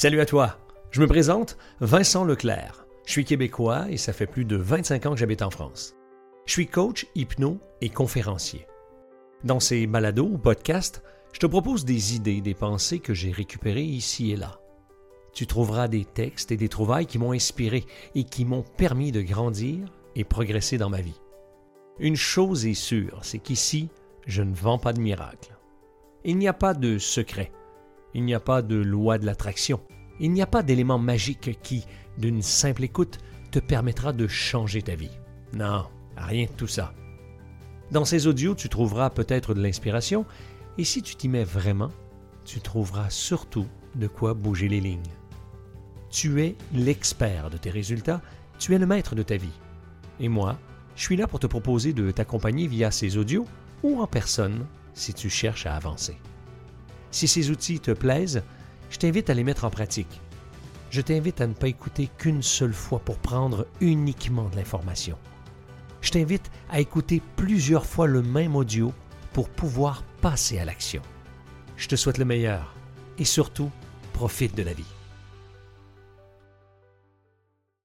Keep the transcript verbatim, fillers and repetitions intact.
Salut à toi, je me présente Vincent Leclerc. Je suis québécois et ça fait plus de vingt-cinq ans que j'habite en France. Je suis coach, hypno et conférencier. Dans ces balados ou podcasts, je te propose des idées, des pensées que j'ai récupérées ici et là. Tu trouveras des textes et des trouvailles qui m'ont inspiré et qui m'ont permis de grandir et progresser dans ma vie. Une chose est sûre, c'est qu'ici, je ne vends pas de miracle. Il n'y a pas de secret. Il n'y a pas de loi de l'attraction. Il n'y a pas d'élément magique qui, d'une simple écoute, te permettra de changer ta vie. Non, rien de tout ça. Dans ces audios, tu trouveras peut-être de l'inspiration, et si tu t'y mets vraiment, tu trouveras surtout de quoi bouger les lignes. Tu es l'expert de tes résultats, tu es le maître de ta vie. Et moi, je suis là pour te proposer de t'accompagner via ces audios ou en personne si tu cherches à avancer. Si ces outils te plaisent, je t'invite à les mettre en pratique. Je t'invite à ne pas écouter qu'une seule fois pour prendre uniquement de l'information. Je t'invite à écouter plusieurs fois le même audio pour pouvoir passer à l'action. Je te souhaite le meilleur et surtout, profite de la vie.